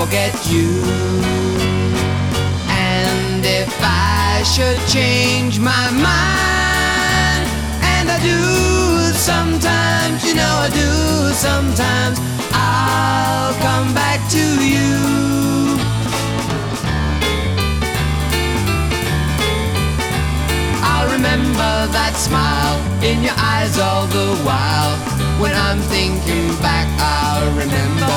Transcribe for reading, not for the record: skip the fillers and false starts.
forget you. And if I should change my mind, and I do sometimes, you know I do sometimes, I'll come back to you. I'll remember that smile in your eyes all the while. When I'm thinking back, I'll remember